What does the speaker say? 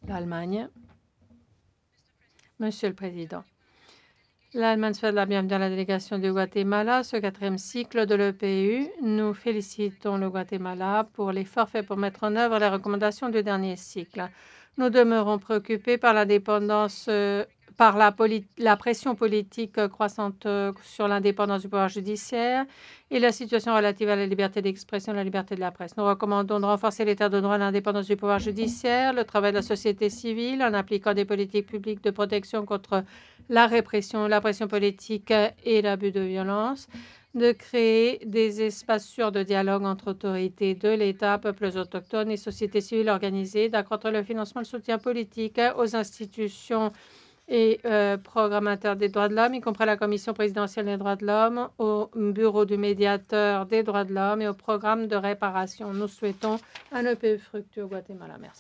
L'Allemagne. Monsieur le Président, l'Allemagne souhaite la bienvenue à la délégation du Guatemala, ce 4e cycle de l'EPU. Nous félicitons le Guatemala pour l'effort fait pour mettre en œuvre les recommandations du dernier cycle. Nous demeurons préoccupés par l'indépendance, par la pression politique croissante sur l'indépendance du pouvoir judiciaire et la situation relative à la liberté d'expression et la liberté de la presse. Nous recommandons de renforcer l'état de droit et l'indépendance du pouvoir judiciaire, le travail de la société civile en appliquant des politiques publiques de protection contre la répression, la pression politique et l'abus de violence, de créer des espaces sûrs de dialogue entre autorités de l'État, peuples autochtones et sociétés civiles organisées, d'accroître le financement et le soutien politique aux institutions et programmateurs des droits de l'homme, y compris la Commission présidentielle des droits de l'homme, au Bureau du médiateur des droits de l'homme et au programme de réparation. Nous souhaitons un EPE fructueux au Guatemala. Merci.